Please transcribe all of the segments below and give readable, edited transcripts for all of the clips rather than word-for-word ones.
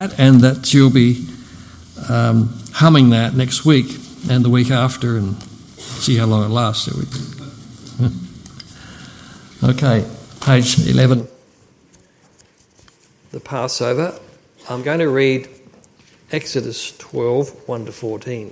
and that you'll be humming that next week and the week after and see how long it lasts. Okay, page 11. The Passover. I'm going to read Exodus 12, 1 to 14.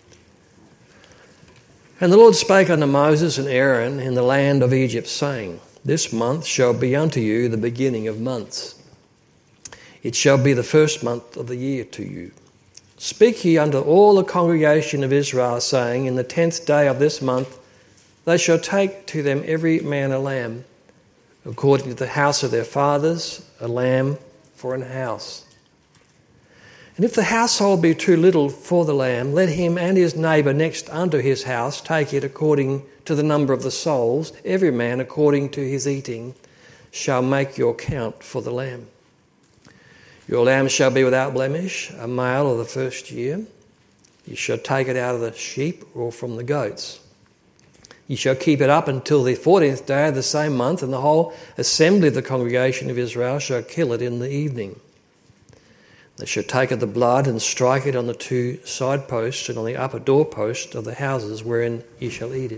And the Lord spake unto Moses and Aaron in the land of Egypt, saying, This month shall be unto you the beginning of months. It shall be the first month of the year to you. Speak ye unto all the congregation of Israel, saying, In the 10th day of this month they shall take to them every man a lamb, according to the house of their fathers, a lamb for an house. And if the household be too little for the lamb, let him and his neighbour next unto his house take it according to the number of the souls. Every man according to his eating shall make your count for the lamb. Your lamb shall be without blemish, a male of the first year. You shall take it out of the sheep or from the goats. You shall keep it up until the 14th day of the same month, and the whole assembly of the congregation of Israel shall kill it in the evening. They shall take of the blood and strike it on the 2 side posts and on the upper doorpost of the houses wherein ye shall eat it.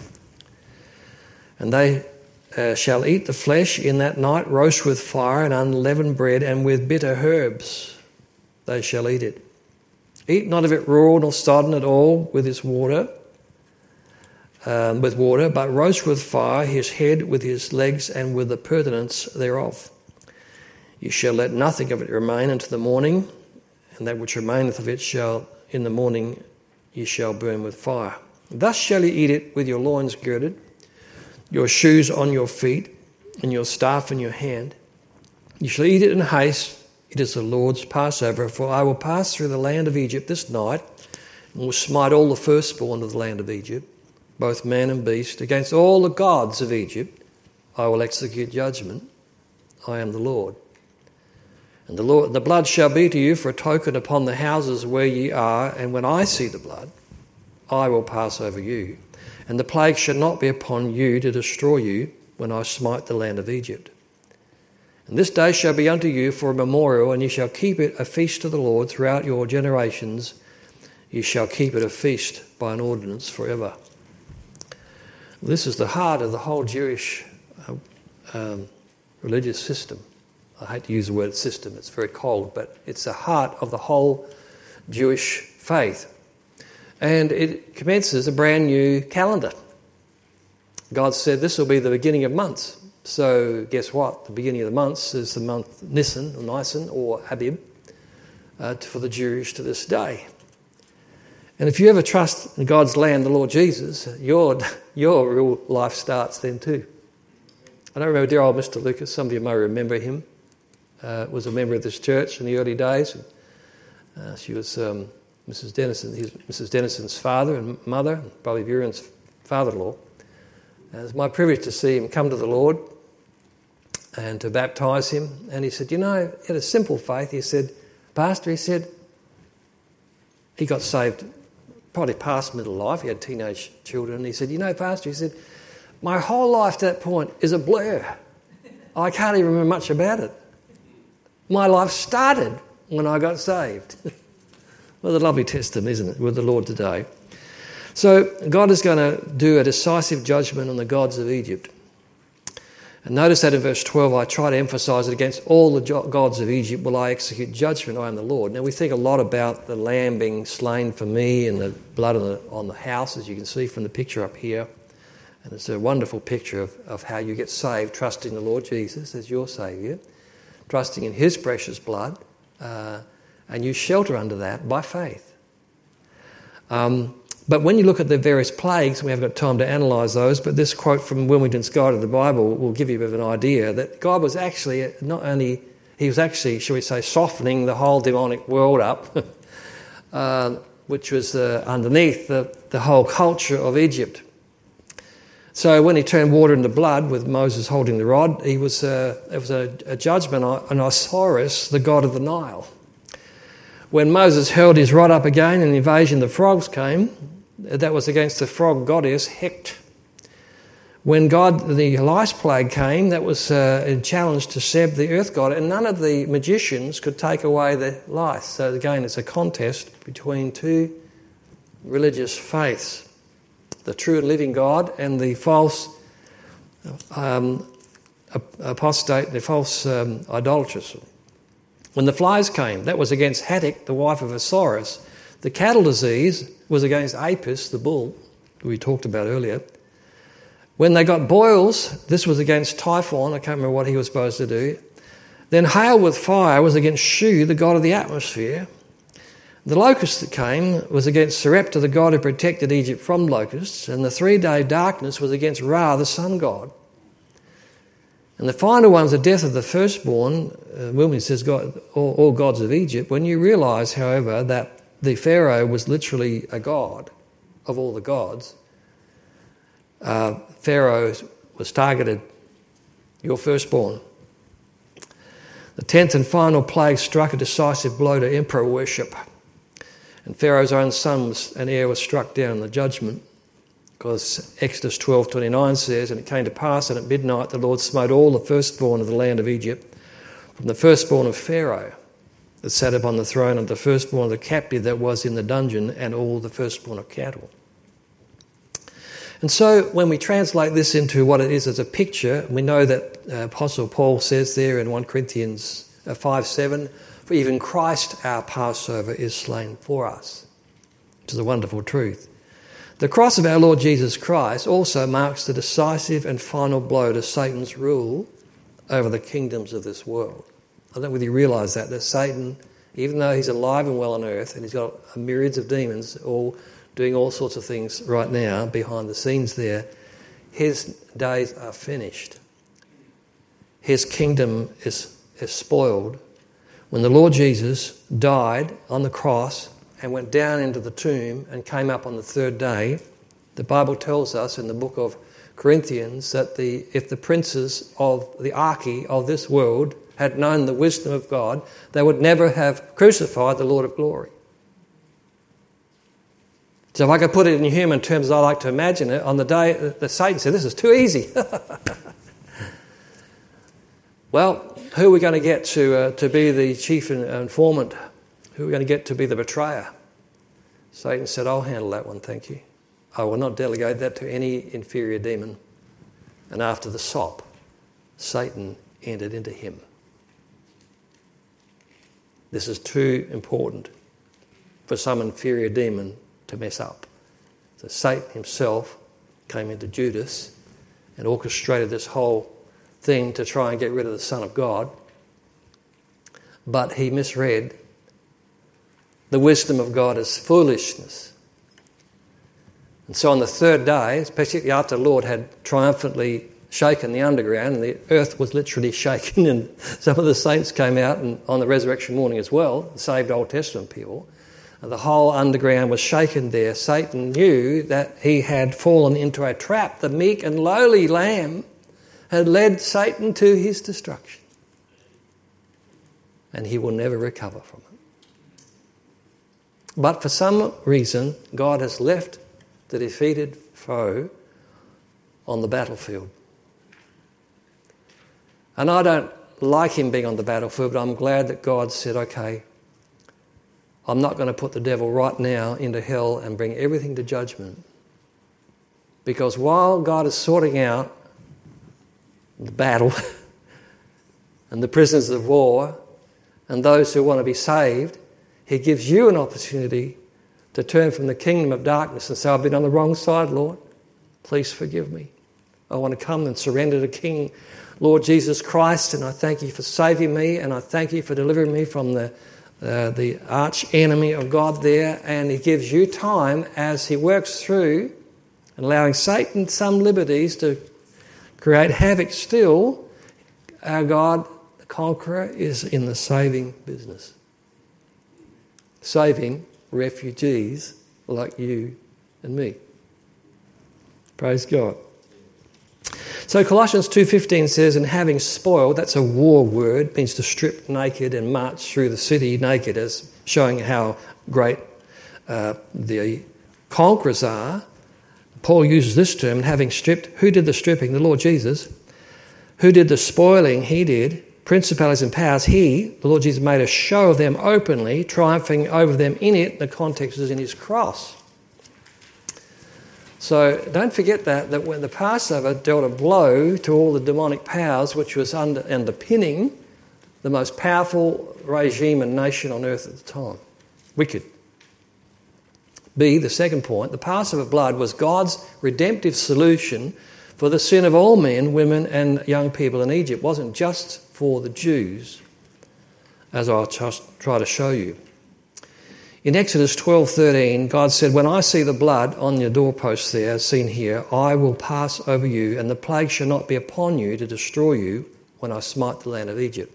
And they shall eat the flesh in that night, roast with fire and unleavened bread, and with bitter herbs they shall eat it. Eat not of it raw nor sodden at all with its water, but roast with fire his head with his legs and with the purtenance thereof. You shall let nothing of it remain until the morning, and that which remaineth of it shall in the morning ye shall burn with fire. Thus shall ye eat it with your loins girded, your shoes on your feet, and your staff in your hand. You shall eat it in haste. It is the Lord's Passover. For I will pass through the land of Egypt this night, and will smite all the firstborn of the land of Egypt, both man and beast. Against all the gods of Egypt I will execute judgment. I am the Lord. And the blood shall be to you for a token upon the houses where ye are, and when I see the blood, I will pass over you. And the plague shall not be upon you to destroy you when I smite the land of Egypt. And this day shall be unto you for a memorial, and ye shall keep it a feast to the Lord throughout your generations. Ye shall keep it a feast by an ordinance forever. This is the heart of the whole Jewish religious system. I hate to use the word system, it's very cold, but it's the heart of the whole Jewish faith. And it commences a brand new calendar. God said this will be the beginning of months. So guess what? The beginning of the months is the month Nisan or Abib for the Jews to this day. And if you ever trust in God's land, the Lord Jesus, your real life starts then too. I don't remember dear old Mr. Lucas. Some of you may remember him. Was a member of this church in the early days. She was Mrs. Dennison's father and mother, and probably Buren's father-in-law. And it was my privilege to see him come to the Lord and to baptise him. And he said, he had a simple faith. He said, Pastor, he got saved probably past middle life. He had teenage children. He said, Pastor, my whole life to that point is a blur. I can't even remember much about it. My life started when I got saved. Well, a lovely testimony, isn't it, with the Lord today. So God is going to do a decisive judgment on the gods of Egypt. And notice that in verse 12, I try to emphasise it. Against all the gods of Egypt will I execute judgment, I am the Lord. Now we think a lot about the lamb being slain for me and the blood on the house, as you can see from the picture up here. And it's a wonderful picture of how you get saved, trusting the Lord Jesus as your Saviour, trusting in his precious blood, and you shelter under that by faith. But when you look at the various plagues, we haven't got time to analyse those, but this quote from Wilmington's Guide to the Bible will give you a bit of an idea that God was actually he was actually, shall we say, softening the whole demonic world up, which was underneath the whole culture of Egypt. So when he turned water into blood with Moses holding the rod, it was a judgment on Osiris, the god of the Nile. When Moses held his rod up again and the invasion of the frogs came, that was against the frog goddess Heqet. When the lice plague came, that was a challenge to Seb, the earth god, and none of the magicians could take away the lice. So again, it's a contest between two religious faiths, the true and living God and the false apostate, the false idolatrous. When the flies came, that was against Hattic, the wife of Osiris. The cattle disease was against Apis, the bull, we talked about earlier. When they got boils, this was against Typhon. I can't remember what he was supposed to do. Then hail with fire was against Shu, the god of the atmosphere. The locust that came was against Sarepta, the god who protected Egypt from locusts. And the 3-day darkness was against Ra, the sun god. And the final one's the death of the firstborn. William says God, all gods of Egypt. When you realise, however, that the Pharaoh was literally a god of all the gods, Pharaoh was targeted, your firstborn. The 10th and final plague struck a decisive blow to emperor worship. And Pharaoh's own son and heir was struck down in the judgment. Because Exodus 12:29 says, and it came to pass that at midnight the Lord smote all the firstborn of the land of Egypt, from the firstborn of Pharaoh that sat upon the throne, and the firstborn of the captive that was in the dungeon, and all the firstborn of cattle. And so when we translate this into what it is as a picture, we know that Apostle Paul says there in 1 Corinthians 5:7, for even Christ our Passover is slain for us, which is a wonderful truth. The cross of our Lord Jesus Christ also marks the decisive and final blow to Satan's rule over the kingdoms of this world. I don't know whether you realise that Satan, even though he's alive and well on earth and he's got myriads of demons all doing all sorts of things right now behind the scenes there, his days are finished. His kingdom is spoiled. When the Lord Jesus died on the cross and went down into the tomb and came up on the 3rd day, the Bible tells us in the book of Corinthians that if the princes of the archy of this world had known the wisdom of God, they would never have crucified the Lord of glory. So if I could put it in human terms, I like to imagine it, on the day that Satan said, this is too easy. Well, who are we going to get to be the chief informant? Who are we going to get to be the betrayer? Satan said, I'll handle that one, thank you. I will not delegate that to any inferior demon. And after the sop, Satan entered into him. This is too important for some inferior demon to mess up. So Satan himself came into Judas and orchestrated this whole thing to try and get rid of the Son of God. But he misread the wisdom of God as foolishness. And so on the 3rd day, especially after the Lord had triumphantly shaken the underground, and the earth was literally shaken, and some of the saints came out and on the resurrection morning as well, saved Old Testament people, and the whole underground was shaken there. Satan knew that he had fallen into a trap. The meek and lowly Lamb had led Satan to his destruction. And he will never recover from it. But for some reason, God has left the defeated foe on the battlefield. And I don't like him being on the battlefield, but I'm glad that God said, okay, I'm not going to put the devil right now into hell and bring everything to judgment. Because while God is sorting out the battle and the prisoners of war and those who want to be saved, he gives you an opportunity to turn from the kingdom of darkness and say, I've been on the wrong side, Lord. Please forgive me. I want to come and surrender to King Lord Jesus Christ, and I thank you for saving me, and I thank you for delivering me from the arch enemy of God there. And he gives you time as he works through and allowing Satan some liberties to create havoc still. Our God, the conqueror, is in the saving business. Saving refugees like you and me. Praise God. So Colossians 2:15 says, and having spoiled, that's a war word, means to strip naked and march through the city naked, as showing how great the conquerors are. Paul uses this term, having stripped. Who did the stripping? The Lord Jesus. Who did the spoiling? He did. Principalities and powers, he, the Lord Jesus, made a show of them openly, triumphing over them in it. The context is in his cross. So don't forget that when the Passover dealt a blow to all the demonic powers, which was underpinning the most powerful regime and nation on earth at the time. Wicked. B, the second point, the Passover blood was God's redemptive solution for the sin of all men, women and young people in Egypt. It wasn't just for the Jews, as I'll just try to show you. In Exodus 12:13, God said, when I see the blood on your doorposts there, as seen here, I will pass over you, and the plague shall not be upon you to destroy you when I smite the land of Egypt.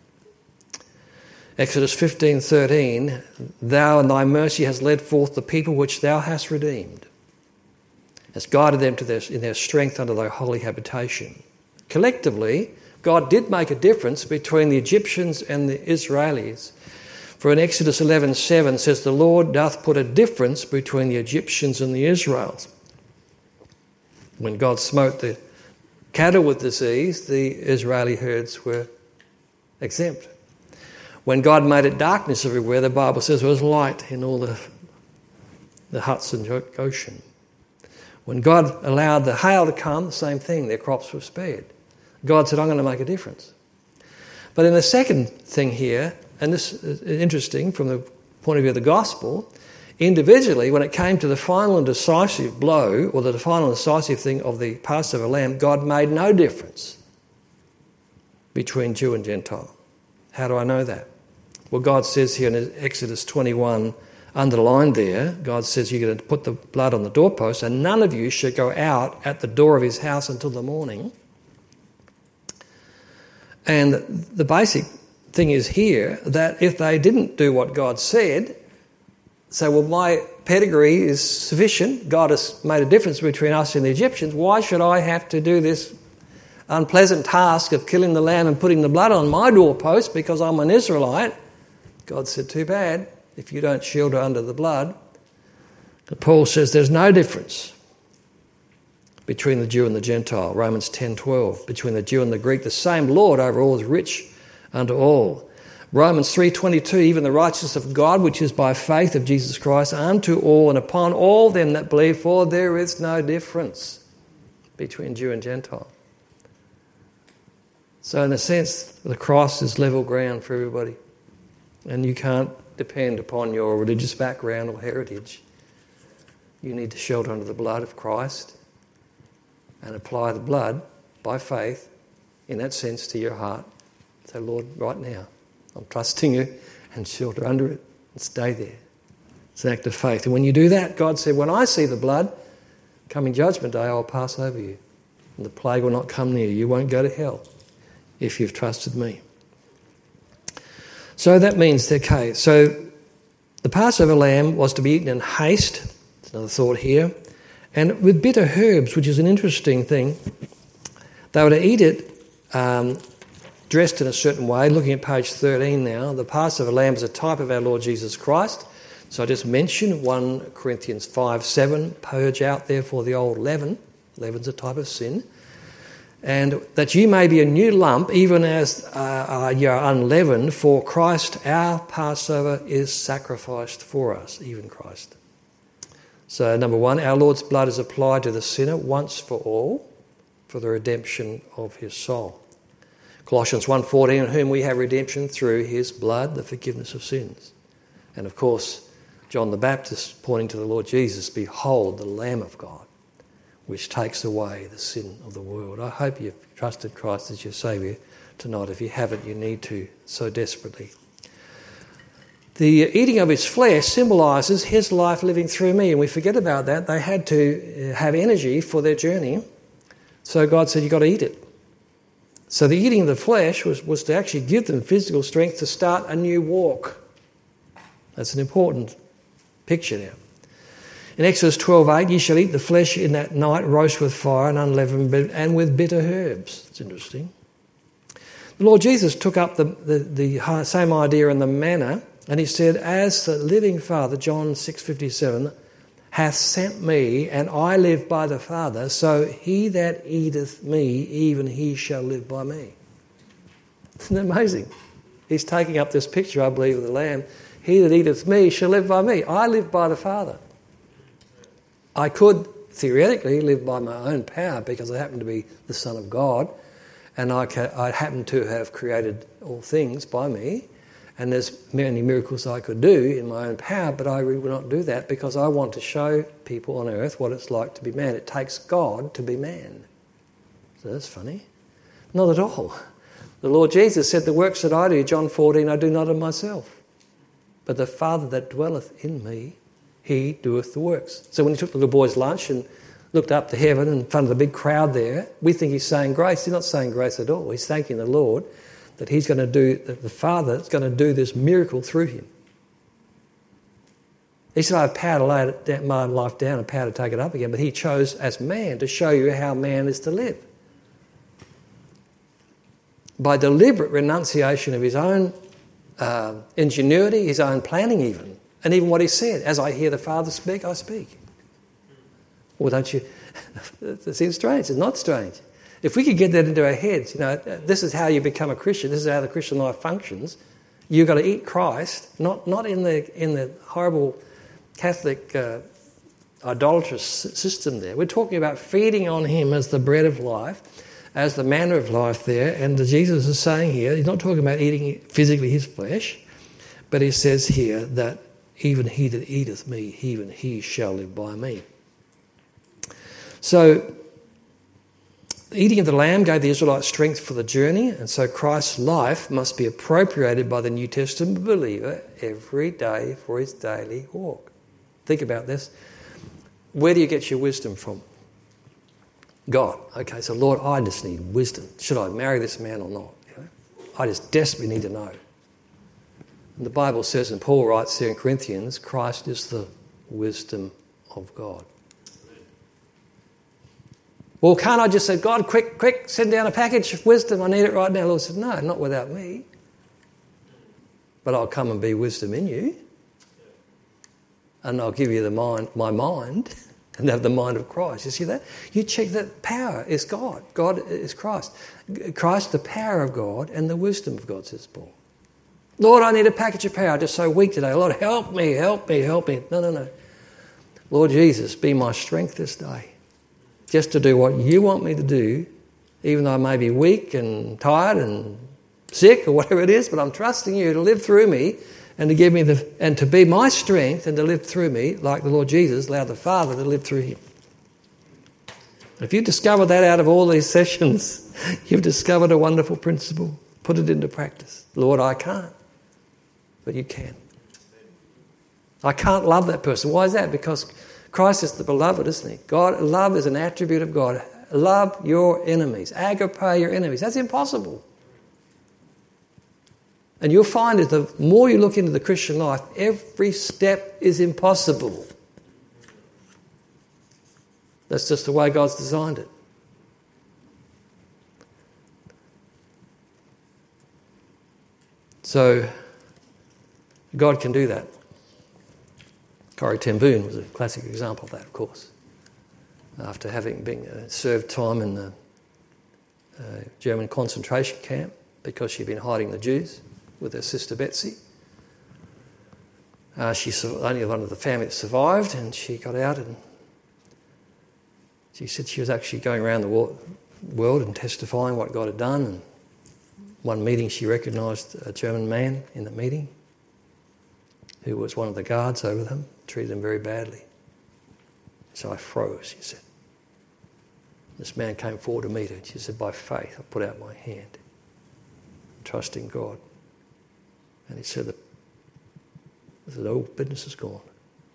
Exodus 15:13, thou in thy mercy hast led forth the people which thou hast redeemed, hast guided them in their strength under thy holy habitation. Collectively, God did make a difference between the Egyptians and the Israelis. For in Exodus 11:7 says, the Lord doth put a difference between the Egyptians and the Israelites. When God smote the cattle with disease, the Israeli herds were exempt. When God made it darkness everywhere, the Bible says there was light in all the huts in Goshen. When God allowed the hail to come, the same thing, their crops were spared. God said, I'm going to make a difference. But in the second thing here, and this is interesting from the point of view of the gospel, individually, when it came to the final and decisive blow, or the final and decisive thing of the Passover lamb, God made no difference between Jew and Gentile. How do I know that? Well, God says here in Exodus 21, underlined there, God says you're going to put the blood on the doorpost, and none of you shall go out at the door of his house until the morning. And the basic thing is here that if they didn't do what God said, say, well, my pedigree is sufficient, God has made a difference between us and the Egyptians, why should I have to do this unpleasant task of killing the lamb and putting the blood on my doorpost because I'm an Israelite? God said, too bad if you don't shelter under the blood. But Paul says there's no difference between the Jew and the Gentile. Romans 10:12, between the Jew and the Greek, the same Lord over all is rich unto all. Romans 3:22, even the righteousness of God, which is by faith of Jesus Christ, unto all and upon all them that believe, for there is no difference between Jew and Gentile. So in a sense, the cross is level ground for everybody. And you can't depend upon your religious background or heritage. You need to shelter under the blood of Christ and apply the blood by faith, in that sense, to your heart. Say, Lord, right now, I'm trusting you, and shelter under it and stay there. It's an act of faith. And when you do that, God said, when I see the blood, coming judgment day, I'll pass over you. And the plague will not come near you. You won't go to hell if you've trusted me. So that means, okay, so the Passover lamb was to be eaten in haste. That's another thought here. And with bitter herbs, which is an interesting thing. They were to eat it dressed in a certain way. Looking at page 13 now, the Passover lamb is a type of our Lord Jesus Christ. So I just mentioned 1 Corinthians 5:7, purge out therefore the old leaven. Leaven's a type of sin. And that you may be a new lump, even as you are unleavened, for Christ, our Passover, is sacrificed for us, even Christ. So, number one, our Lord's blood is applied to the sinner once for all, for the redemption of his soul. Colossians 1:14, in whom we have redemption through his blood, the forgiveness of sins. And of course, John the Baptist pointing to the Lord Jesus, behold the Lamb of God, which takes away the sin of the world. I hope you've trusted Christ as your Saviour tonight. If you haven't, you need to so desperately. The eating of his flesh symbolises his life living through me, and we forget about that. They had to have energy for their journey, so God said, you've got to eat it. So the eating of the flesh was to actually give them physical strength to start a new walk. That's an important picture now. In Exodus 12:8, ye shall eat the flesh in that night, roast with fire and unleavened, and with bitter herbs. It's interesting. The Lord Jesus took up the same idea in the manna, and he said, as the living Father, John 6:57, hath sent me, and I live by the Father, so he that eateth me, even he shall live by me. Isn't that amazing? He's taking up this picture, I believe, of the Lamb. He that eateth me shall live by me. I live by the Father. I could theoretically live by my own power because I happen to be the Son of God, and I happen to have created all things by me, and there's many miracles I could do in my own power, but I really will not do that because I want to show people on earth what it's like to be man. It takes God to be man. So that's funny. Not at all. The Lord Jesus said, the works that I do, John 14, I do not of myself, but the Father that dwelleth in me, he doeth the works. So when he took the little boy's lunch and looked up to heaven in front of the big crowd there, we think he's saying grace. He's not saying grace at all. He's thanking the Lord that he's going to do, that the Father is going to do this miracle through him. He said, I have power to lay my life down and power to take it up again, but he chose as man to show you how man is to live. By deliberate renunciation of his own ingenuity, his own planning even, and even what he said, as I hear the Father speak, I speak. Well, don't you? It seems strange. It's not strange. If we could get that into our heads, this is how you become a Christian. This is how the Christian life functions. You've got to eat Christ, not in the horrible Catholic idolatrous system there. We're talking about feeding on him as the bread of life, as the manna of life there. And Jesus is saying here, he's not talking about eating physically his flesh, but he says here that even he that eateth me, even he shall live by me. So, the eating of the lamb gave the Israelites strength for the journey, and so Christ's life must be appropriated by the New Testament believer every day for his daily walk. Think about this. Where do you get your wisdom from? God. Okay, so Lord, I just need wisdom. Should I marry this man or not? I just desperately need to know. And the Bible says, and Paul writes there in Corinthians, Christ is the wisdom of God. Well, can't I just say, God, quick, send down a package of wisdom. I need it right now. The Lord said, no, not without me. But I'll come and be wisdom in you. And I'll give you my mind, and have the mind of Christ. You see that? You check that power is God. God is Christ. Christ, the power of God, and the wisdom of God, says Paul. Lord, I need a package of power. I'm just so weak today. Lord, help me. No. Lord Jesus, be my strength this day. Just to do what you want me to do, even though I may be weak and tired and sick or whatever it is, but I'm trusting you to live through me and to give me and to be my strength and to live through me like the Lord Jesus allowed the Father to live through him. If you discover that out of all these sessions, you've discovered a wonderful principle. Put it into practice. Lord, I can't, but you can. I can't love that person. Why is that? Because Christ is the beloved, isn't he? God, love is an attribute of God. Love your enemies. Agape your enemies. That's impossible. And you'll find that the more you look into the Christian life, every step is impossible. That's just the way God's designed it. So, God can do that. Corrie ten Boom was a classic example of that, of course. After having been served time in the German concentration camp because she'd been hiding the Jews with her sister Betsy. She's only one of the family that survived, and she got out and she said she was actually going around the world and testifying what God had done. And one meeting she recognised a German man in the meeting who was one of the guards over them, treated them very badly. So I froze, she said. This man came forward to meet her, and she said, by faith, I put out my hand, trusting God. And he said, oh, business is gone.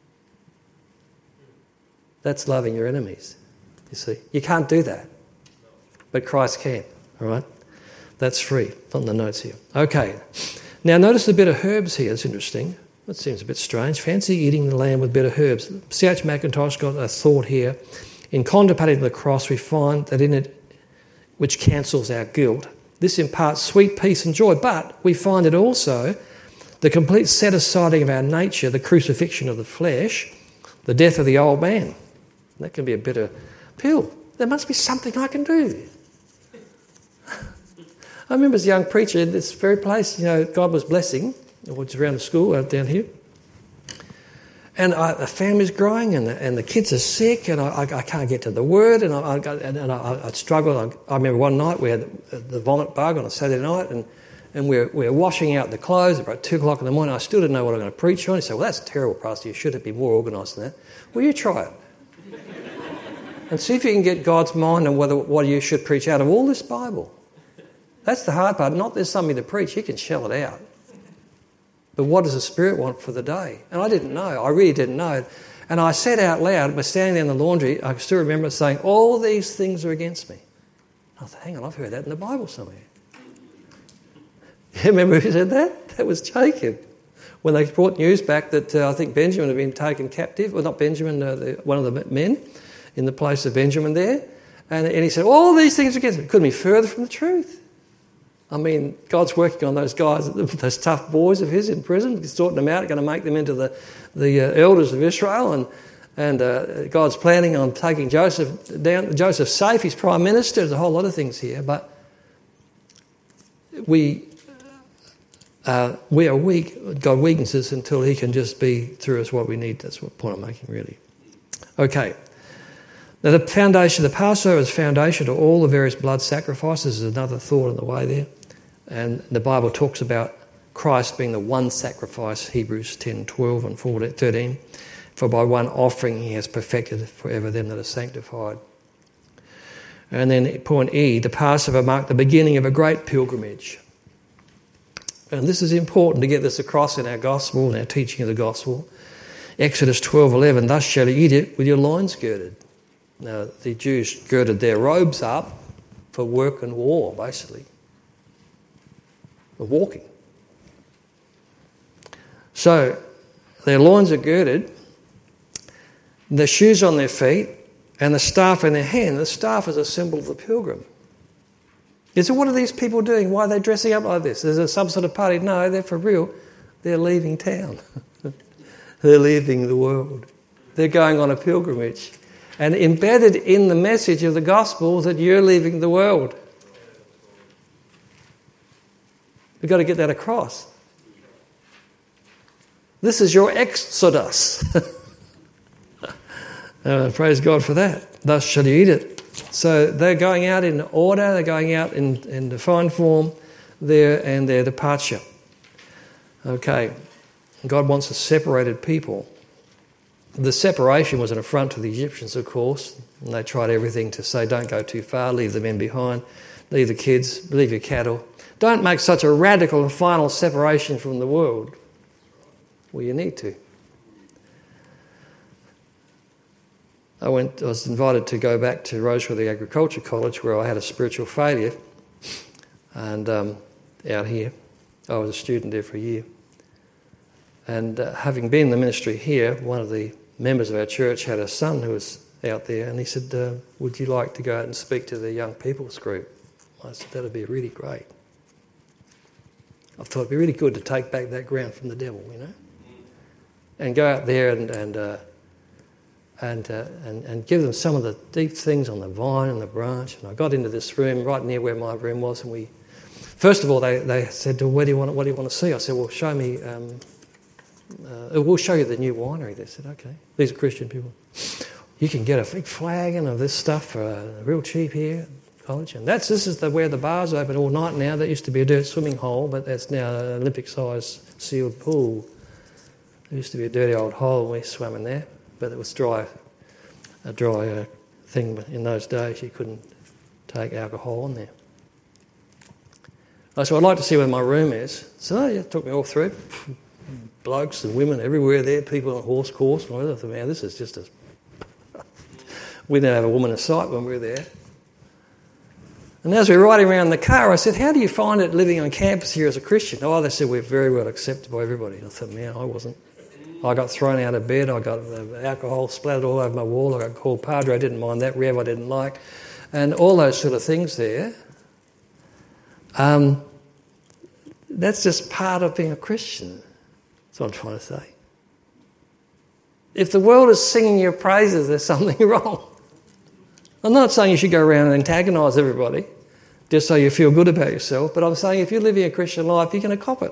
That's loving your enemies, you see. You can't do that, but Christ can, all right? That's free, on the notes here. Okay, now notice the bit of herbs here, it's interesting. That seems a bit strange. Fancy eating the lamb with bitter herbs. C.H. Mackintosh got a thought here. In contemplating the cross, we find that in it, which cancels our guilt, this imparts sweet peace and joy, but we find it also the complete set-asiding of our nature, the crucifixion of the flesh, The death of the old man. That can be a bitter pill. There must be something I can do. I remember as a young preacher in this very place, God was blessing, which is around the school out down here. And the family's growing, and the kids are sick, and I can't get to the word, and I struggled. I remember one night we had the vomit bug on a Saturday night, and we were washing out the clothes about 2 o'clock in the morning. I still didn't know what I'm going to preach on. He said, "Well, that's terrible, Pastor. You should be more organised than that." Well, you try it. And see if you can get God's mind on what you should preach out of all this Bible. That's the hard part. Not there's something to preach. You can shell it out. But what does the Spirit want for the day? And I didn't know. I really didn't know. And I said out loud, we're standing there in the laundry, I still remember saying, all these things are against me. I thought, hang on, I've heard that in the Bible somewhere. You remember who said that? That was Jacob. When they brought news back that I think Benjamin had been taken captive, well, not Benjamin, one of the men in the place of Benjamin there. And he said, all these things are against me. It couldn't be further from the truth. I mean, God's working on those guys, those tough boys of his in prison, sorting them out, going to make them into the elders of Israel, and God's planning on taking Joseph down. Joseph's safe, he's prime minister. There's a whole lot of things here, but we are weak. God weakens us until he can just be through us what we need. That's what point I'm making, really. Okay. Now, the Passover is foundation to all the various blood sacrifices. There's another thought on the way there. And the Bible talks about Christ being the one sacrifice, Hebrews 10:12 and 13. For by one offering he has perfected forever them that are sanctified. And then point E, the Passover marked the beginning of a great pilgrimage. And this is important to get this across in our gospel and our teaching of the gospel. Exodus 12:11, thus shall you eat it with your loins girded. Now, the Jews girded their robes up for work and war, basically. For walking. So, their loins are girded, the shoes on their feet, and the staff in their hand. The staff is a symbol of the pilgrim. You say, what are these people doing? Why are they dressing up like this? Is there some sort of party? No, they're for real. They're leaving town. They're leaving the world. They're going on a pilgrimage. And embedded in the message of the gospel that you're leaving the world. We've got to get that across. This is your exodus. Praise God for that. Thus shall you eat it. So they're going out in order, they're going out in defined form there and their departure. Okay. God wants a separated people. The separation was an affront to the Egyptians, of course, and they tried everything to say, don't go too far, leave the men behind, leave the kids, leave your cattle. Don't make such a radical and final separation from the world. Well, you need to. I was invited to go back to Roseworthy Agriculture College where I had a spiritual failure, and out here. I was a student there for a year. And having been in the ministry here, one of the members of our church had a son who was out there, and he said, would you like to go out and speak to the young people's group? I said, that would be really great. I thought it'd be really good to take back that ground from the devil, and go out there and give them some of the deep things on the vine and the branch. And I got into this room right near where my room was, and first of all they said, what do you want to see? I said, well, show me. We'll show you the new winery. They said, okay. These are Christian people. You can get a big flagon of this stuff real cheap here at college. And this is where the bar's open all night now. That used to be a dirt swimming hole, but that's now an Olympic-sized sealed pool. There used to be a dirty old hole, and we swam in there, but it was a dry thing in those days. You couldn't take alcohol in there. I said, I'd like to see where my room is. So it took me all through. Blokes and women everywhere there, people on a horse course. And I thought, man, this is just we didn't have a woman in sight when we were there. And as we were riding around in the car, I said, how do you find it living on campus here as a Christian? Oh, they said, we're very well accepted by everybody. And I thought, man, I wasn't. I got thrown out of bed. I got alcohol splattered all over my wall. I got called Padre. I didn't mind that. Rev I didn't like. And all those sort of things there. That's just part of being a Christian. That's what I'm trying to say. If the world is singing your praises, there's something wrong. I'm not saying you should go around and antagonise everybody just so you feel good about yourself, but I'm saying if you're living a Christian life, you're going to cop it.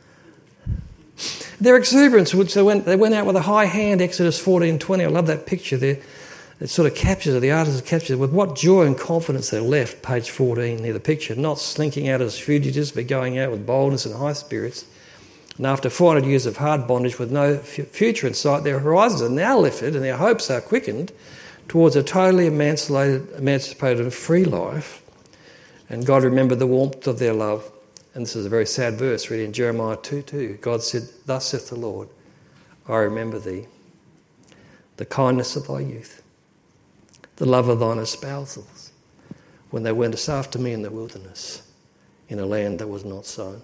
Their exuberance, which they went out with a high hand, Exodus 14:20. I love that picture there. It sort of captures it, the artist captures it. With what joy and confidence they left, page 14 near the picture, not slinking out as fugitives, but going out with boldness and high spirits. And after 400 years of hard bondage with no future in sight, their horizons are now lifted and their hopes are quickened towards a totally emancipated and free life. And God remembered the warmth of their love. And this is a very sad verse, really, in Jeremiah 2:2. God said, "Thus saith the Lord, I remember thee, the kindness of thy youth, the love of thine espousals, when they went after me in the wilderness, in a land that was not sown."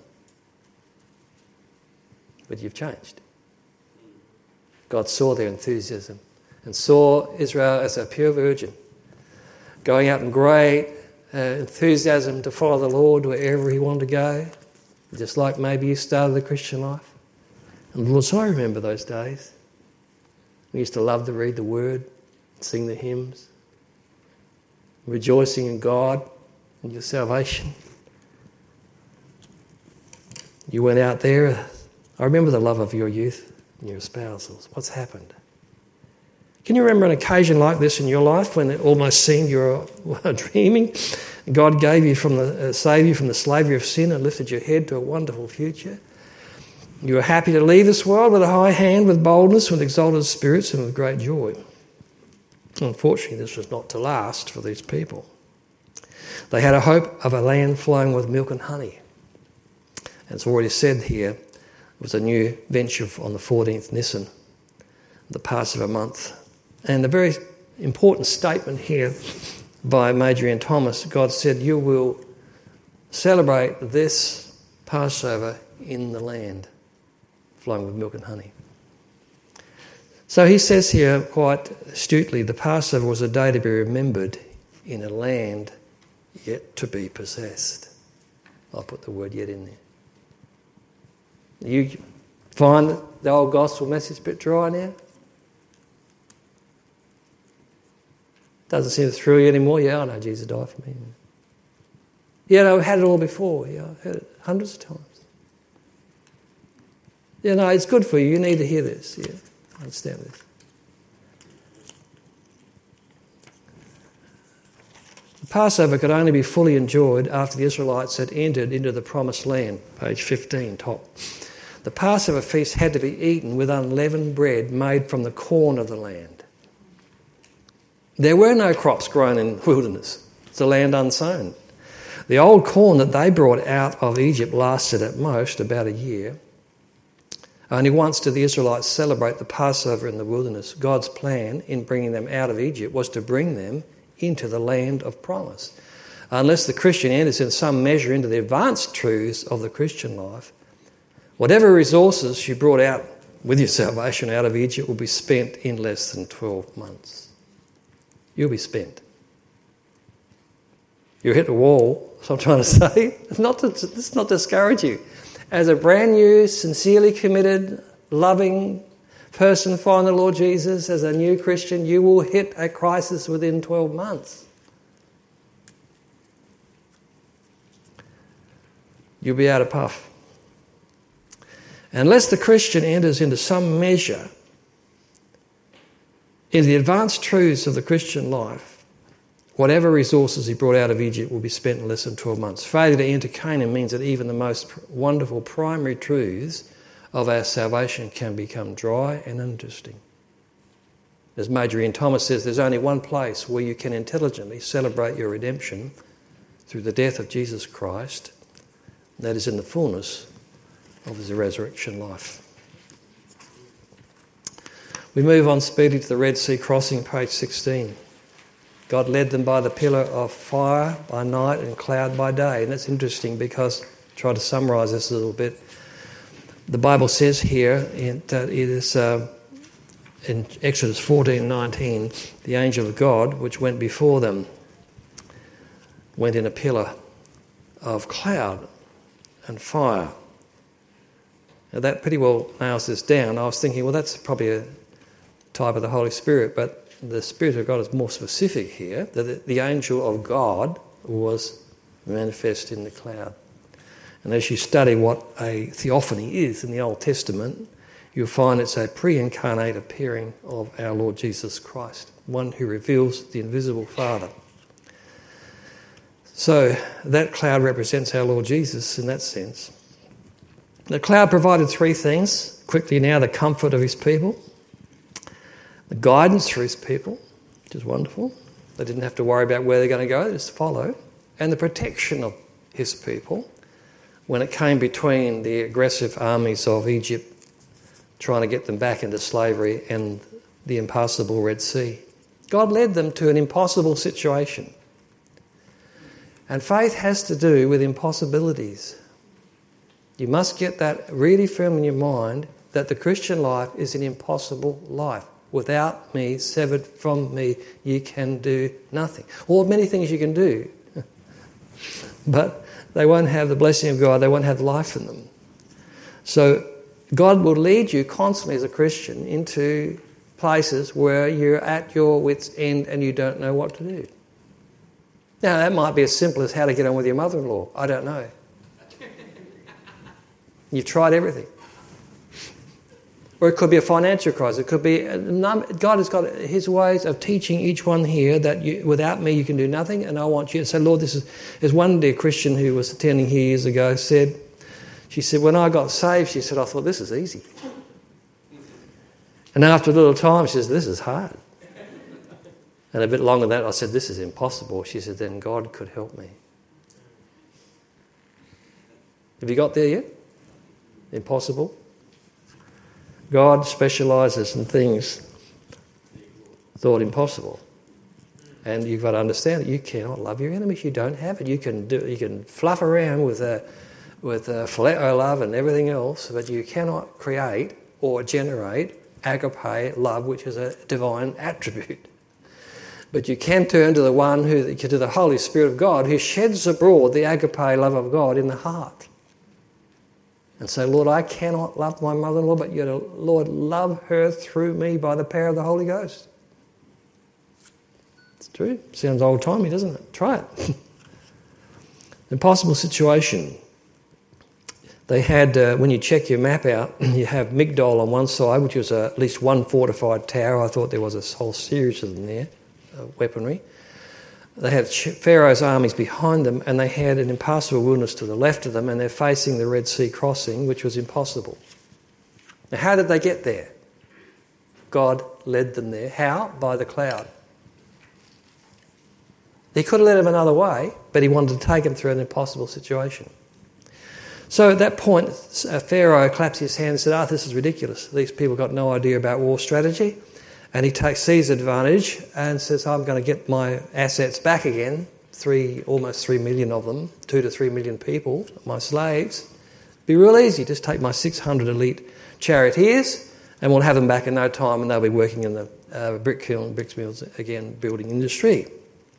But you've changed. God saw their enthusiasm and saw Israel as a pure virgin, going out in great enthusiasm to follow the Lord wherever he wanted to go, just like maybe you started the Christian life. And the Lord said, I remember those days. We used to love to read the Word, sing the hymns, rejoicing in God and your salvation. You went out there. I remember the love of your youth and your espousals. What's happened? Can you remember an occasion like this in your life when it almost seemed you were dreaming? God gave you saved you from the slavery of sin and lifted your head to a wonderful future. You were happy to leave this world with a high hand, with boldness, with exalted spirits and with great joy. Unfortunately, this was not to last for these people. They had a hope of a land flowing with milk and honey. And it's already said here, it was a new venture on the 14th Nisan, the Passover month. And a very important statement here by Major Ian Thomas. God said, you will celebrate this Passover in the land flowing with milk and honey. So he says here quite astutely, the Passover was a day to be remembered in a land yet to be possessed. I'll put the word yet in there. You find the old gospel message a bit dry now? Doesn't seem to thrill you anymore. Yeah, I know Jesus died for me. Yeah, I've had it all before. Yeah, I've heard it hundreds of times. Yeah, no, it's good for you. You need to hear this. Yeah, I understand this. The Passover could only be fully enjoyed after the Israelites had entered into the promised land. Page 15, top. The Passover feast had to be eaten with unleavened bread made from the corn of the land. There were no crops grown in wilderness. It's a land unsown. The old corn that they brought out of Egypt lasted at most about a year. Only once did the Israelites celebrate the Passover in the wilderness. God's plan in bringing them out of Egypt was to bring them into the land of promise. Unless the Christian enters in some measure into the advanced truths of the Christian life, whatever resources you brought out with your salvation out of Egypt will be spent in less than 12 months. You'll be spent. You hit a wall, that's what I'm trying to say. It's not to discourage you. As a brand new, sincerely committed, loving person following the Lord Jesus, as a new Christian, you will hit a crisis within 12 months. You'll be out of puff. Unless the Christian enters into some measure into the advanced truths of the Christian life, whatever resources he brought out of Egypt will be spent in less than 12 months. Failure to enter Canaan means that even the most wonderful primary truths of our salvation can become dry and uninteresting. As Major Ian Thomas says, there's only one place where you can intelligently celebrate your redemption through the death of Jesus Christ. That is in the fullness of his resurrection life. We move on speedily to the Red Sea crossing, page 16. God led them by the pillar of fire by night and cloud by day. And that's interesting because, try to summarise this a little bit, the Bible says here that it is in Exodus 14:19, the angel of God, which went before them, went in a pillar of cloud and fire. Now that pretty well nails this down. I was thinking, well, that's probably type of the Holy Spirit, but the Spirit of God is more specific here, that the angel of God was manifest in the cloud. And as you study what a theophany is in the Old Testament, you'll find it's a pre-incarnate appearing of our Lord Jesus Christ, one who reveals the invisible Father. So that cloud represents our Lord Jesus in that sense. The cloud provided three things. Quickly now, the comfort of his people, the guidance for his people, which is wonderful. They didn't have to worry about where they're going to go, they just follow. And the protection of his people when it came between the aggressive armies of Egypt trying to get them back into slavery and the impassable Red Sea. God led them to an impossible situation. And faith has to do with impossibilities. You must get that really firm in your mind that the Christian life is an impossible life. Without me, severed from me, you can do nothing. Or many things you can do, but they won't have the blessing of God, they won't have life in them. So God will lead you constantly as a Christian into places where you're at your wit's end and you don't know what to do. Now, that might be as simple as how to get on with your mother-in-law. I don't know. You've tried everything. Or it could be a financial crisis. It could be... God has got his ways of teaching each one here that without me you can do nothing, and I want you to say, Lord, this is... There's one dear Christian who was attending here years ago she said, when I got saved, she said, I thought, this is easy. And after a little time, she says, this is hard. And a bit longer than that, I said, this is impossible. She said, then God could help me. Have you got there yet? Impossible? God specialises in things thought impossible. And you've got to understand that you cannot love your enemies. You don't have it. You can fluff around with phileo love and everything else, but you cannot create or generate agape love, which is a divine attribute. But you can turn to to the Holy Spirit of God, who sheds abroad the agape love of God in the heart. And say, Lord, I cannot love my mother-in-law, but you, Lord, love her through me by the power of the Holy Ghost. It's true. Sounds old-timey, doesn't it? Try it. Impossible situation. They had, when you check your map out, you have Migdol on one side, which was at least one fortified tower. I thought there was a whole series of them there, weaponry. They had Pharaoh's armies behind them, and they had an impassable wilderness to the left of them, and they're facing the Red Sea crossing, which was impossible. Now, how did they get there? God led them there. How? By the cloud. He could have led them another way, but he wanted to take them through an impossible situation. So at that point, Pharaoh claps his hands and said, this is ridiculous. These people got no idea about war strategy. And he sees advantage and says, I'm going to get my assets back again, almost 3 million of them, 2 to 3 million people, my slaves. Be real easy, just take my 600 elite charioteers and we'll have them back in no time, and they'll be working in the brick mills again, building industry.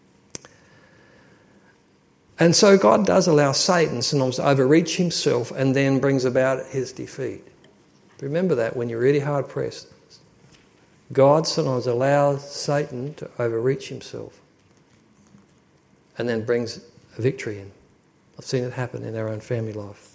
And so God does allow Satan sometimes to overreach himself and then brings about his defeat. Remember that when you're really hard pressed. God sometimes allows Satan to overreach himself and then brings a victory in. I've seen it happen in our own family life.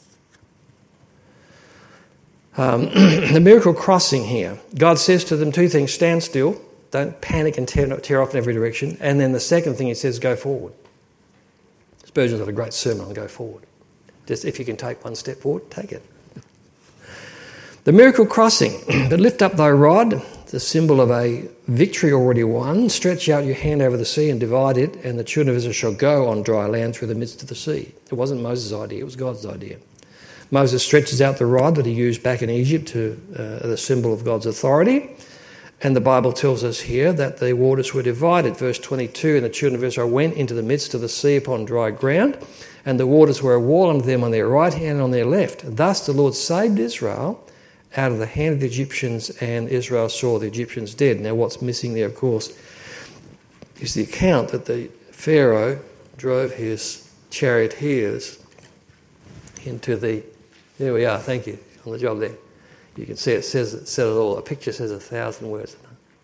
The miracle crossing here. God says to them two things: stand still, don't panic and tear off in every direction. And then the second thing he says, go forward. Spurgeon's got a great sermon on go forward. Just if you can take one step forward, take it. The miracle crossing. But lift up thy rod, the symbol of a victory already won. Stretch out your hand over the sea and divide it, and the children of Israel shall go on dry land through the midst of the sea. It wasn't Moses' idea, it was God's idea. Moses stretches out the rod that he used back in Egypt to the symbol of God's authority. And the Bible tells us here that the waters were divided. Verse 22, and the children of Israel went into the midst of the sea upon dry ground, and the waters were a wall unto them on their right hand and on their left. Thus the Lord saved Israel out of the hand of the Egyptians, and Israel saw the Egyptians dead. Now what's missing there, of course, is the account that the Pharaoh drove his charioteers into the... There we are, thank you, on the job there. You can see it said it all. A picture says 1,000 words.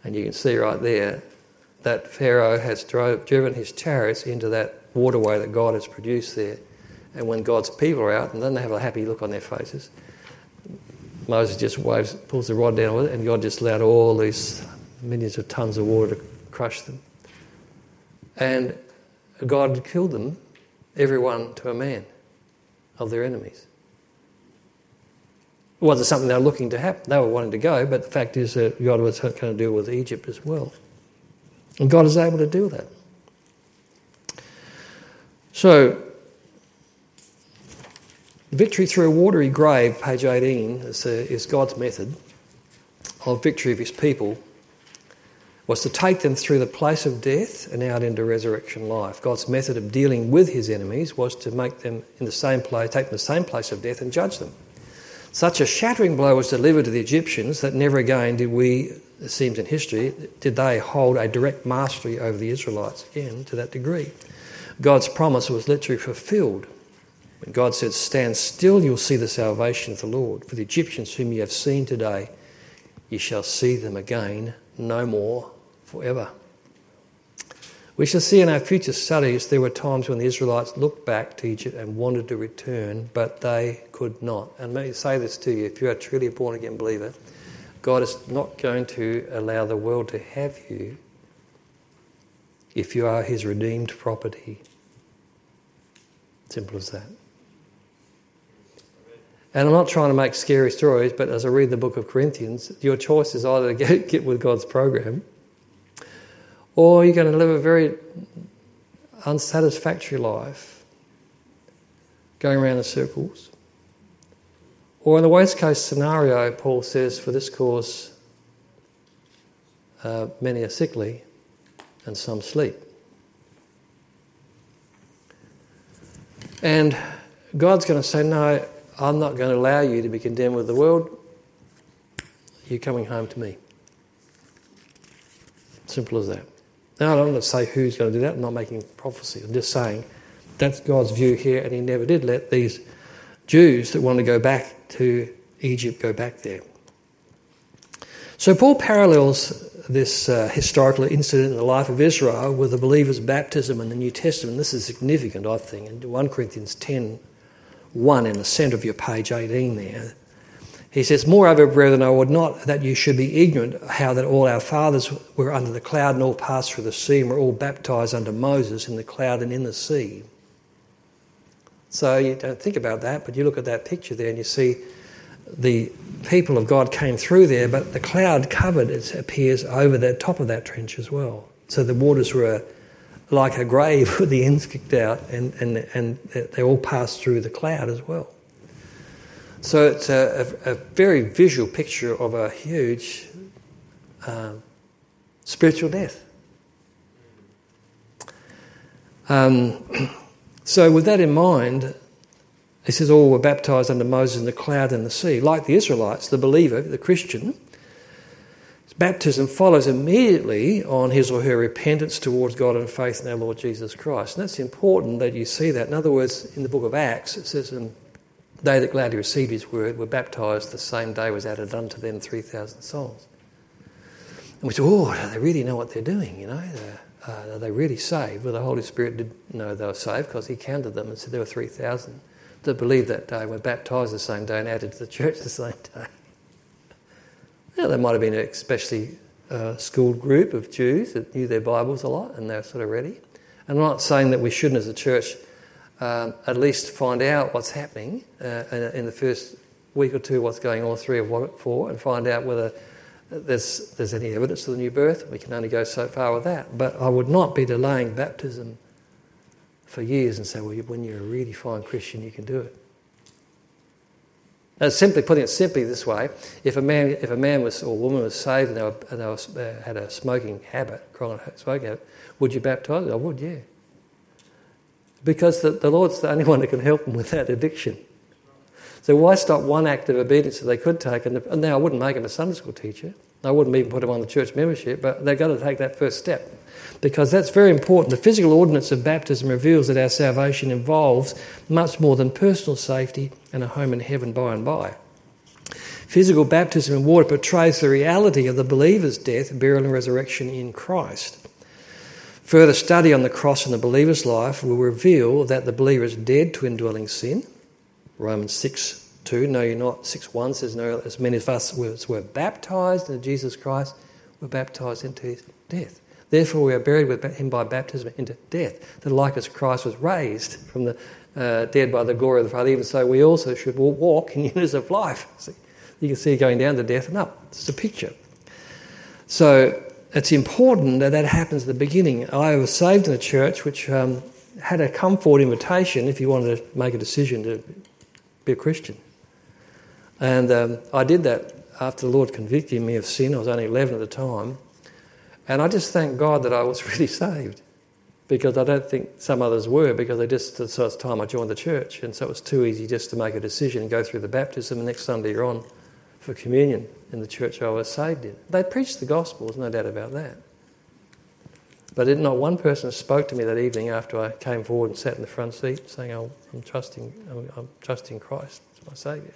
And you can see right there that Pharaoh has driven his chariots into that waterway that God has produced there. And when God's people are out, and then they have a happy look on their faces, Moses just pulls the rod down with it, and God just allowed all these millions of tons of water to crush them. And God killed them, everyone to a man, of their enemies. It wasn't something they were looking to happen. They were wanting to go, but the fact is that God was going to deal with Egypt as well. And God is able to do that. So, victory through a watery grave, page 18, is God's method of victory of his people, was to take them through the place of death and out into resurrection life. God's method of dealing with his enemies was to make them in the same place, take them to the same place of death and judge them. Such a shattering blow was delivered to the Egyptians that never again it seems in history, did they hold a direct mastery over the Israelites again to that degree. God's promise was literally fulfilled. When God said, "Stand still, you'll see the salvation of the Lord. For the Egyptians whom you have seen today, you shall see them again no more forever." We shall see in our future studies there were times when the Israelites looked back to Egypt and wanted to return, but they could not. And may I say this to you, if you are truly a born-again believer, God is not going to allow the world to have you if you are his redeemed property. Simple as that. And I'm not trying to make scary stories, but as I read the book of Corinthians, your choice is either to get with God's program, or you're going to live a very unsatisfactory life, going around in circles. Or in the worst case scenario, Paul says, for this cause many are sickly and some sleep. And God's going to say, no, I'm not going to allow you to be condemned with the world. You're coming home to me. Simple as that. Now, I don't want to say who's going to do that. I'm not making prophecy. I'm just saying that's God's view here, and he never did let these Jews that want to go back to Egypt go back there. So Paul parallels this historical incident in the life of Israel with the believer's baptism in the New Testament. This is significant, I think, in 1 Corinthians 10:1 in the centre of your page 18 there. He says, "Moreover, brethren, I would not that you should be ignorant how that all our fathers were under the cloud and all passed through the sea and were all baptised under Moses in the cloud and in the sea." So you don't think about that, but you look at that picture there and you see the people of God came through there, but the cloud covered, it appears, over the top of that trench as well. So the waters were like a grave with the ends kicked out, and they all passed through the cloud as well. So it's a very visual picture of a huge spiritual death. So with that in mind, it says all were baptised under Moses in the cloud and the sea. Like the Israelites, the believer, the Christian, baptism follows immediately on his or her repentance towards God and faith in our Lord Jesus Christ. And that's important that you see that. In other words, in the book of Acts, it says, they that gladly received his word were baptised the same day was added unto them 3,000 souls. And we say, oh, do they really know what they're doing, you know? Are they really saved? Well, the Holy Spirit did know they were saved because he counted them and said there were 3,000 that believed that day, were baptised the same day and added to the church the same day. Now, there might have been an especially schooled group of Jews that knew their Bibles a lot and they were sort of ready. And I'm not saying that we shouldn't as a church at least find out what's happening in the first week or two, what's going on, 3 or 4, and find out whether there's any evidence of the new birth. We can only go so far with that. But I would not be delaying baptism for years and say, well, when you're a really fine Christian, you can do it. Now, putting it simply this way, if a man was or a woman was saved and they had a smoking habit, chronic smoking habit, would you baptise? I would, yeah. Because the Lord's the only one that can help them with that addiction. So why stop one act of obedience that they could take? And now I wouldn't make them a Sunday school teacher. I wouldn't even put them on the church membership, but they've got to take that first step. Because that's very important. The physical ordinance of baptism reveals that our salvation involves much more than personal safety and a home in heaven by and by. Physical baptism in water portrays the reality of the believer's death, burial and resurrection in Christ. Further study on the cross and the believer's life will reveal that the believer is dead to indwelling sin. Romans 6:2, no you're not. 6:1 says, no, as many of us were baptised into Jesus Christ, were baptised into his death. Therefore we are buried with him by baptism into death, that like as Christ was raised from the dead by the glory of the Father, even so we also should walk in newness of life. See? You can see going down to death and up. It's a picture. So it's important that that happens at the beginning. I was saved in a church which had a come forward invitation if you wanted to make a decision to be a Christian. And I did that after the Lord convicted me of sin. I was only 11 at the time. And I just thank God that I was really saved, because I don't think some others were, because so it's time I joined the church. And so it was too easy just to make a decision and go through the baptism, and next Sunday you're on for communion in the church I was saved in. They preached the gospel, there's no doubt about that. But not one person spoke to me that evening after I came forward and sat in the front seat saying, oh, I'm trusting Christ as my Saviour.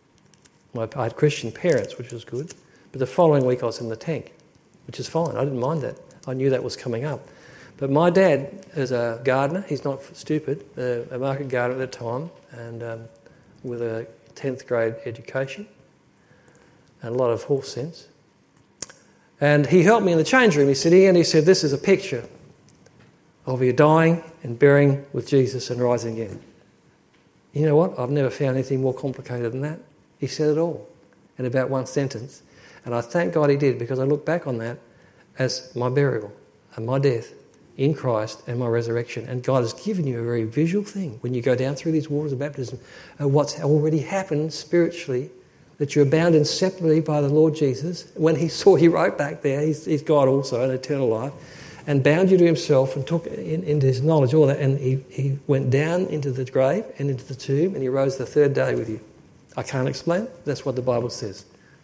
I had Christian parents, which was good. But the following week I was in the tank, which is fine. I didn't mind that. I knew that was coming up. But my dad is a gardener. He's not stupid, a market gardener at the time, and with a 10th grade education and a lot of horse sense. And he helped me in the change room. He said, Ian, he said, this is a picture of you dying and burying with Jesus and rising again. You know what? I've never found anything more complicated than that. He said it all in about one sentence. And I thank God he did, because I look back on that as my burial and my death in Christ and my resurrection. And God has given you a very visual thing when you go down through these waters of baptism of what's already happened spiritually, that you're bound inseparably by the Lord Jesus. When he wrote back there, he's God also, an eternal life, and bound you to himself and took into his knowledge all that. And he went down into the grave and into the tomb, and he rose the third day with you. I can't explain it. That's what the Bible says.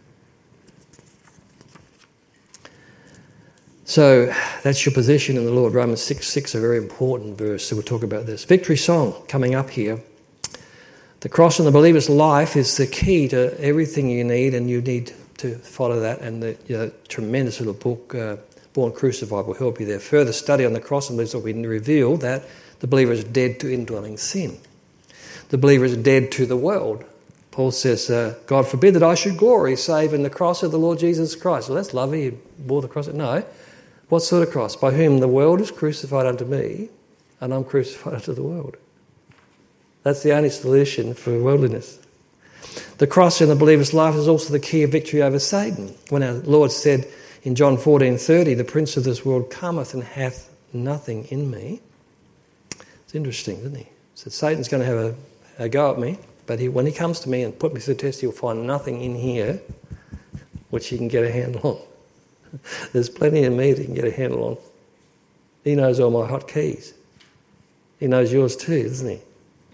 So that's your position in the Lord. Romans 6:6, a very important verse. So we'll talk about this. Victory song coming up here. The cross in the believer's life is the key to everything you need, and you need to follow that. And the tremendous little book, Born Crucified, will help you there. Further study on the cross and believers will reveal that the believer is dead to indwelling sin. The believer is dead to the world. Paul says, God forbid that I should glory save in the cross of the Lord Jesus Christ. Well, that's lovely. He bore the cross. No. What sort of cross? By whom the world is crucified unto me, and I'm crucified unto the world. That's the only solution for worldliness. The cross in the believer's life is also the key of victory over Satan. When our Lord said in John 14:30, the prince of this world cometh and hath nothing in me. It's interesting, isn't he? He said, Satan's going to have a go at me, but when he comes to me and put me to the test, he'll find nothing in here which he can get a handle on. There's plenty in me that he can get a handle on. He knows all my hot keys. He knows yours too, doesn't he?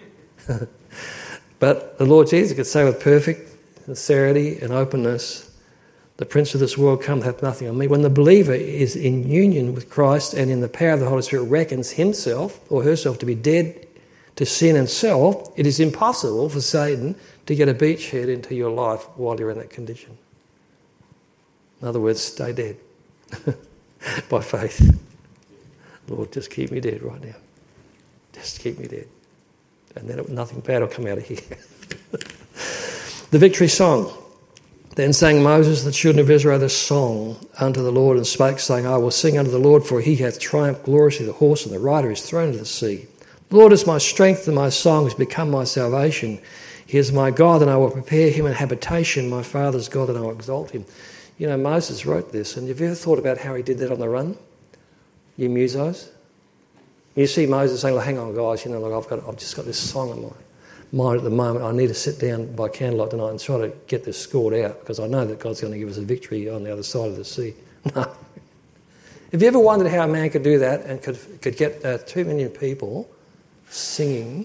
But the Lord Jesus could say with perfect sincerity and openness, the prince of this world come hath nothing on me. When the believer is in union with Christ and in the power of the Holy Spirit reckons himself or herself to be dead to sin and self, it is impossible for Satan to get a beachhead into your life while you're in that condition. In other words, stay dead by faith. Lord, just keep me dead right now. Just keep me dead. And then nothing bad will come out of here. The victory song. Then sang Moses, the children of Israel, this song unto the Lord, and spake, saying, I will sing unto the Lord, for he hath triumphed gloriously. The horse and the rider is thrown into the sea. The Lord is my strength, and my song has become my salvation. He is my God, and I will prepare him an habitation, my father's God, and I will exalt him. You know, Moses wrote this, and have you ever thought about how he did that on the run? You musos? You see Moses saying, hang on, guys, I've just got this song in my mind at the moment. I need to sit down by candlelight tonight and try to get this scored out, because I know that God's going to give us a victory on the other side of the sea. No. Have you ever wondered how a man could do that and could get 2 million people singing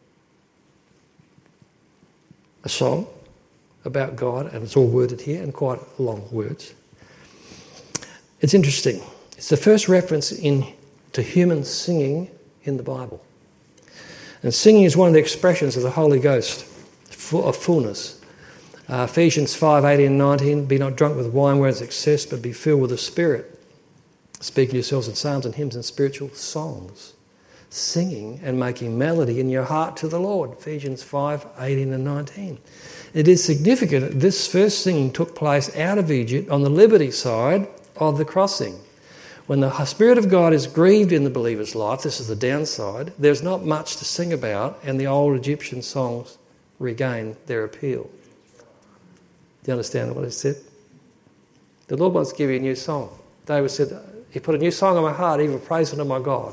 a song about God, and it's all worded here, and quite long words. It's interesting. It's the first reference to human singing in the Bible. And singing is one of the expressions of the Holy Ghost, of fullness. Ephesians 5:18 and 19, be not drunk with wine where it's excess, but be filled with the Spirit, speaking to yourselves in psalms and hymns and spiritual songs, singing and making melody in your heart to the Lord. Ephesians 5:18 and 19. It is significant that this first singing took place out of Egypt on the liberty side of the crossing. When the Spirit of God is grieved in the believer's life, this is the downside, there's not much to sing about, and the old Egyptian songs regain their appeal. Do you understand what I said? The Lord wants to give you a new song. David said, he put a new song on my heart, even praise unto my God.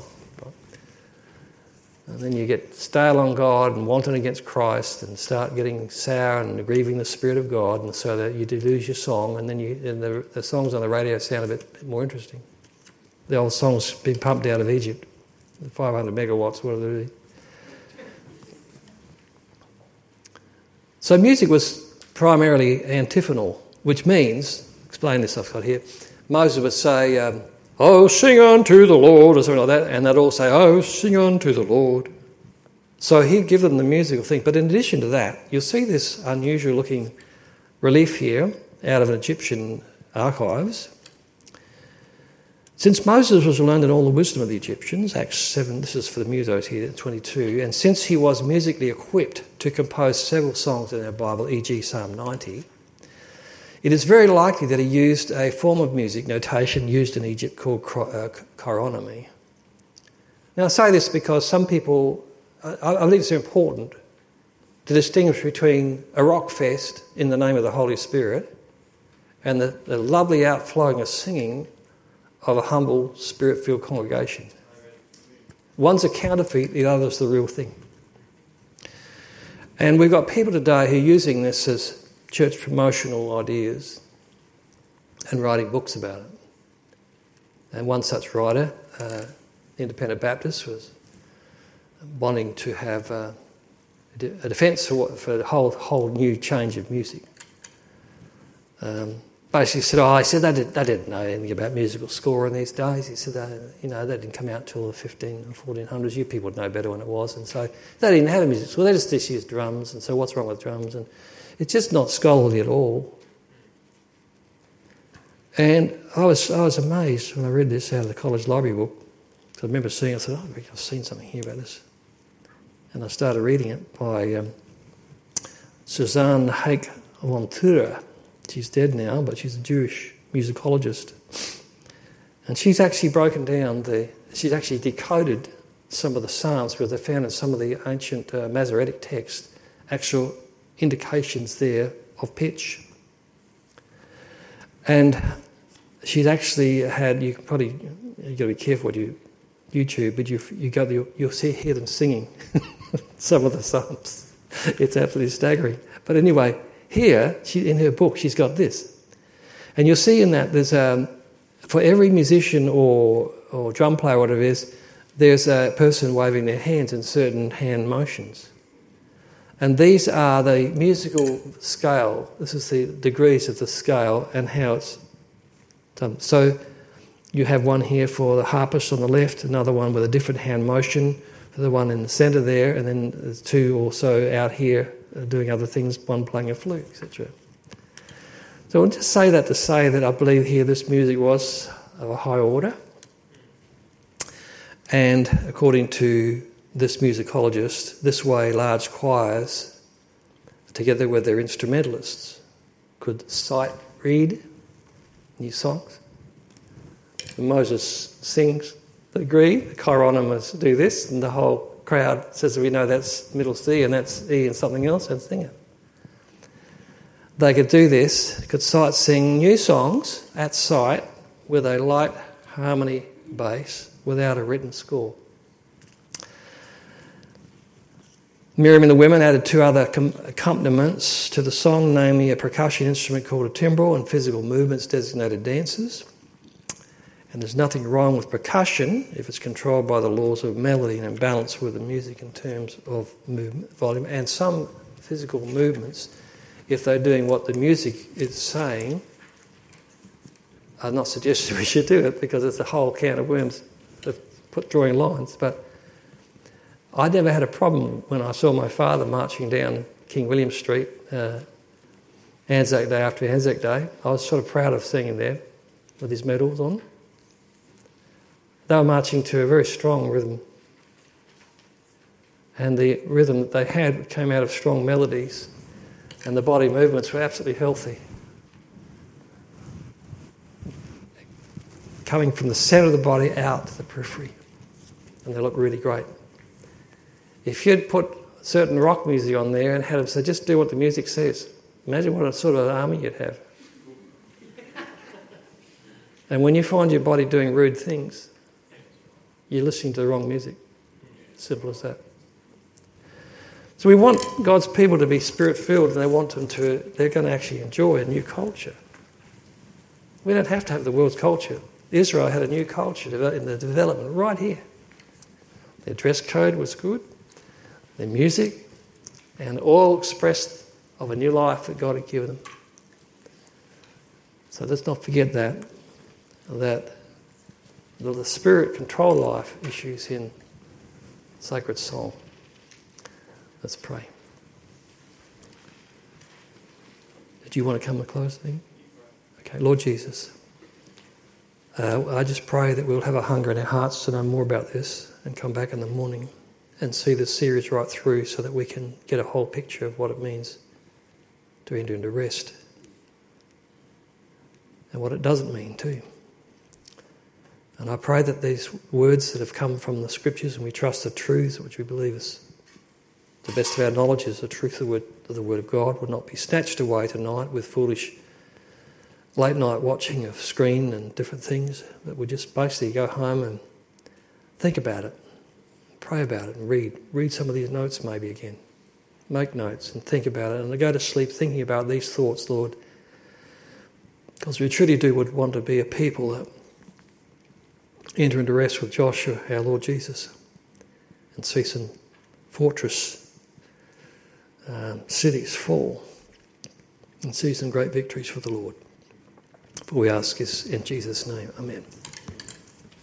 And then you get stale on God and wanting against Christ and start getting sour and grieving the Spirit of God, and so that you do lose your song, and then the songs on the radio sound a bit more interesting. The old songs being pumped out of Egypt, 500 megawatts, whatever it is. So music was primarily antiphonal, which means, explain this I've got here, Moses would say, oh, sing unto the Lord, or something like that, and they'd all say, oh, sing unto the Lord. So he'd give them the musical thing. But in addition to that, you'll see this unusual looking relief here out of Egyptian archives. Since Moses was learned in all the wisdom of the Egyptians, Acts 7, this is for the musos here, 22, and since he was musically equipped to compose several songs in our Bible, e.g. Psalm 90, it is very likely that he used a form of music notation used in Egypt called chironomy. Now I say this because some people, I believe it's important to distinguish between a rock fest in the name of the Holy Spirit and the lovely outflowing of singing of a humble, Spirit-filled congregation. One's a counterfeit, the other's the real thing. And we've got people today who are using this as church promotional ideas and writing books about it. And one such writer, Independent Baptist, was wanting to have a defence for the whole new change of music. Basically said, they didn't know anything about musical score in these days. He said, they didn't come out till the 1500s and 1400s. You people would know better when it was. And so they didn't have a music score. They just used drums. And so what's wrong with drums? And it's just not scholarly at all. And I was amazed when I read this out of the college library book. I remember seeing it. I thought, I've seen something here about this. And I started reading it by Suzanne Haig von Thura. She's dead now, but she's a Jewish musicologist. And she's actually she's actually decoded some of the Psalms, because they found in some of the ancient Masoretic texts actual indications there of pitch. And she's actually had, you've got to be careful what you YouTube, but you'll hear them singing some of the Psalms. It's absolutely staggering. But anyway, here, in her book, she's got this. And you'll see in that there's, for every musician or drum player, whatever it is, there's a person waving their hands in certain hand motions. And these are the musical scale. This is the degrees of the scale and how it's done. So you have one here for the harpist on the left, another one with a different hand motion for the one in the centre there, and then there's two also out here doing other things, one playing a flute, etc. So I want to say that to say that I believe here this music was of a high order. And according to this musicologist, this way large choirs, together with their instrumentalists, could sight read new songs. When Moses sings, they agree, the chironomists do this, and the whole crowd says, we know that's middle C and that's E and something else, and sing it. They could do this, could sight sing new songs at sight with a light harmony bass without a written score. Miriam and the women added two other accompaniments to the song, namely a percussion instrument called a timbrel and physical movements designated dances. And there's nothing wrong with percussion if it's controlled by the laws of melody and in balance with the music in terms of movement, volume, and some physical movements, if they're doing what the music is saying. I'm not suggesting we should do it because it's a whole can of worms of drawing lines, but I never had a problem when I saw my father marching down King William Street Anzac Day after Anzac Day. I was sort of proud of seeing him there with his medals on. They were marching to a very strong rhythm. And the rhythm that they had came out of strong melodies, and the body movements were absolutely healthy. Coming from the centre of the body out to the periphery. And they look really great. If you'd put certain rock music on there and had them say, just do what the music says, imagine what sort of army you'd have. And when you find your body doing rude things, you're listening to the wrong music. Simple as that. So we want God's people to be spirit-filled, and they're going to actually enjoy a new culture. We don't have to have the world's culture. Israel had a new culture in the development right here. Their dress code was good, their music, and all expressed of a new life that God had given them. So let's not forget that the spirit control life issues in sacred song. Let's pray. Do you want to come and close the thing? Okay, Lord Jesus, I just pray that we'll have a hunger in our hearts to know more about this and come back in the morning and see this series right through so that we can get a whole picture of what it means to enter into rest and what it doesn't mean too. And I pray that these words that have come from the Scriptures, and we trust the truths which we believe is the best of our knowledge is the truth of the Word of God, would not be snatched away tonight with foolish late night watching of screen and different things, but we just basically go home and think about it, pray about it and read some of these notes maybe again. Make notes and think about it, and go to sleep thinking about these thoughts, Lord, because we truly would want to be a people that enter into rest with Joshua, our Lord Jesus, and see some fortress cities fall and see some great victories for the Lord. For we ask this in Jesus' name. Amen.